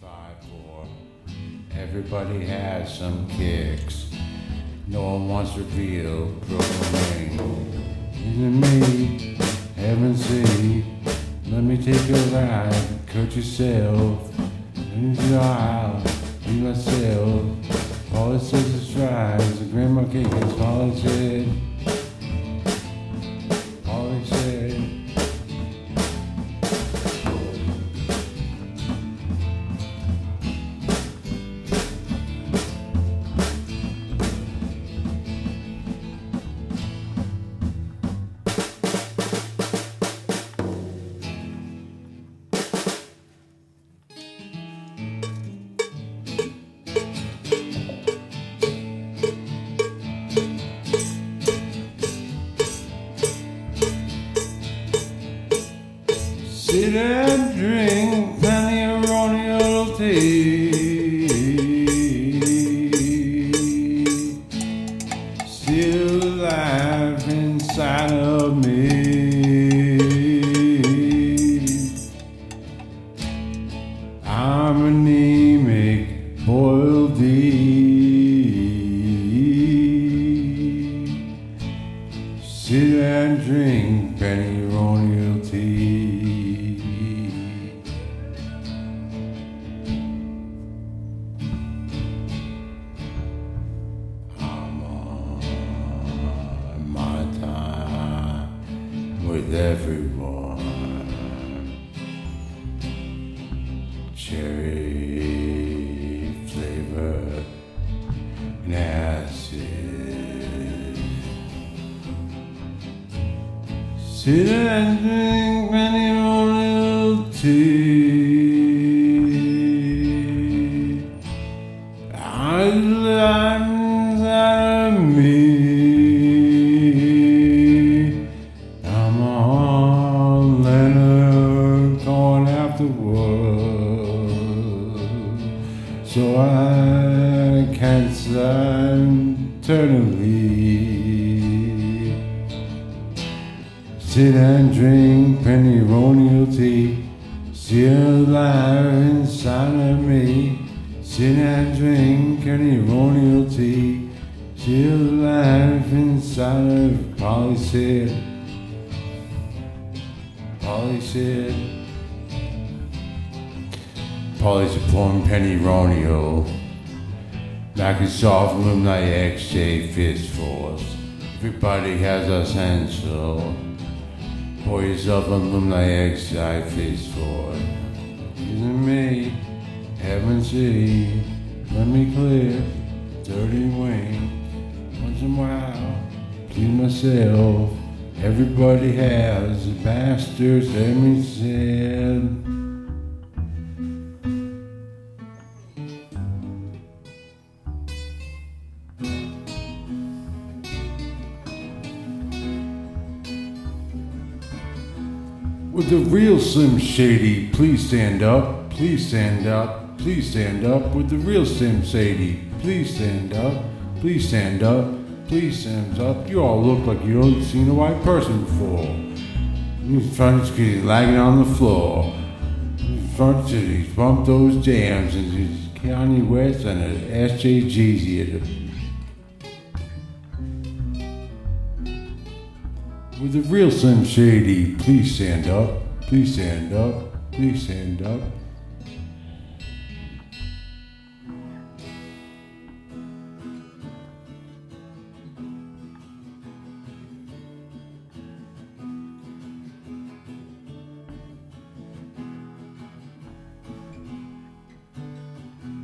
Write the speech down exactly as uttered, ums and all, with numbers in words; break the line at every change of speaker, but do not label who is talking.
five, four. Everybody has some kicks. No one wants to reveal broken ring. Is it me? Heaven see. Let me take a ride. Cut yourself. In your aisle. Be myself. All it says is fries. The grandma cake is all it said. All it said. Sit and drink plenty of Ronnie tea. Still alive inside of me. I'm anemic, boiled deep. Sit and drink penny Ronnie tea. With everyone, cherry flavor and acid. Sit and drink many Ronnie tea. I'm inside of me. So I can't stand eternally. Sit and drink penny Ronnie tea. Still alive inside of me. Sit and drink penny Ronnie tea. Still alive inside of Polly said. Polly said. Polly's a pouring penny Ronio. Microsoft Moonlight X J Fist Force. Everybody has a sensor. Pour yourself a Moonlight X J Fist Force. Isn't me? Heaven see. Let me clear. Dirty wing. Once in a while. Please myself. Everybody has a bastard. Let me said. With the real Slim Shady, please stand up, please stand up, please stand up. With the real Slim Shady, please stand up, please stand up, please stand up. You all look like you haven't seen a white person before. You're trying to get lagging on the floor. Front cities, bump those jams, and it's Kanye West and an S J Jeezy at the With the real Slim Shady, please stand up, please stand up, please stand up.